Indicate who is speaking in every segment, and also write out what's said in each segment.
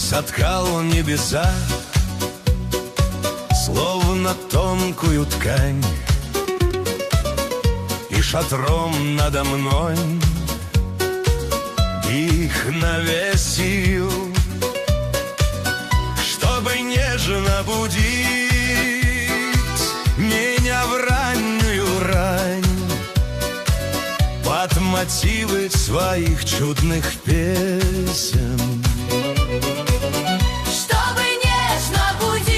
Speaker 1: соткал небеса, словно тонкую ткань, и шатром надо мной их навесил, чтобы нежно будить меня в раннюю рань под мотивы своих чудных песен.
Speaker 2: Чтобы нежно будить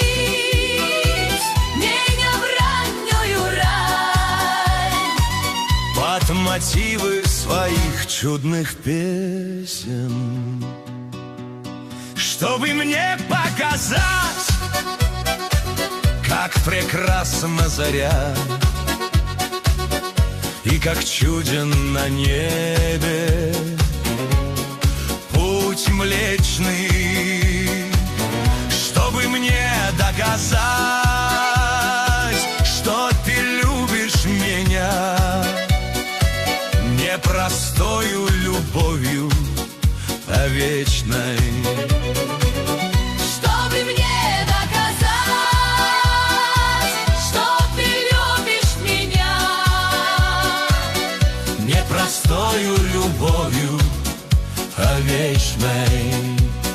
Speaker 2: меня в раннюю рань
Speaker 1: под мотивы своих чудных песен. Чтобы мне показать, как прекрасна заря и как чуден на небе путь млечный. Чтобы мне доказать, что ты любишь меня не простою любовью, а вечной.
Speaker 2: Чтобы мне доказать, что ты любишь меня
Speaker 1: Не простою любовью, а вечной.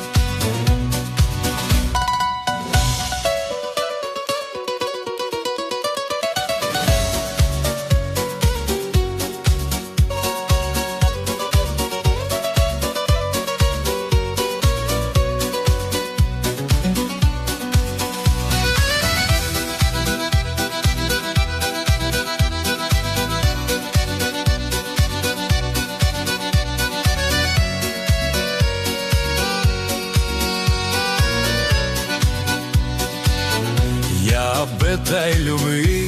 Speaker 1: Об этой любви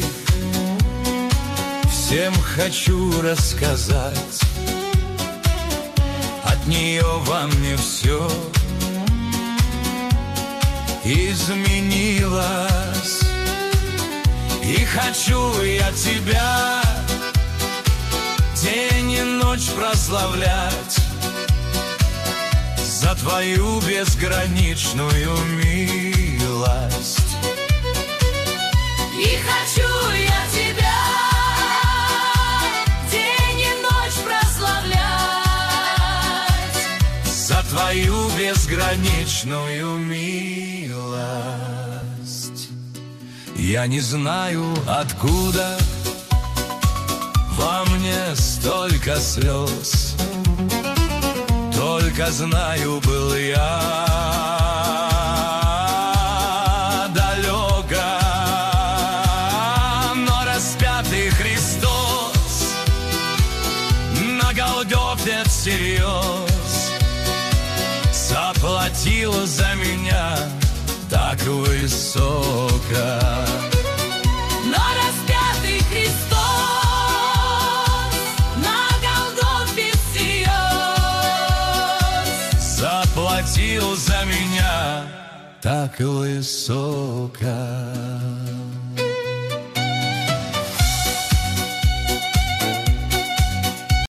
Speaker 1: всем хочу рассказать. От нее во мне все изменилось, и хочу я тебя день и ночь прославлять за твою безграничную милость.
Speaker 2: И хочу я тебя день и ночь прославлять
Speaker 1: за твою безграничную милость. Я не знаю, откуда во мне столько слез, только знаю, был я всерьез заплатил за меня так высоко.
Speaker 2: Но распятый Христос на Голгофе всерьез
Speaker 1: заплатил за меня так высоко.